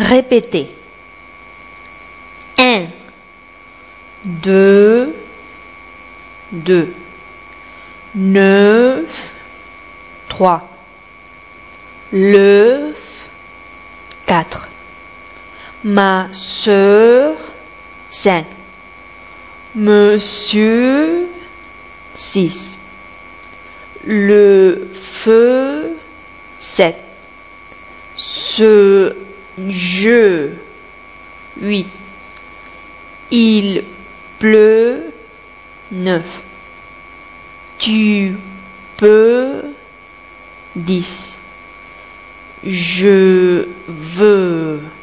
Répétez. 1, 2, 2, 9, 3, le 4, ma sœur 5, monsieur 6, le feu 7, ce jeu 8, il pleut 9, tu peux 10, je veux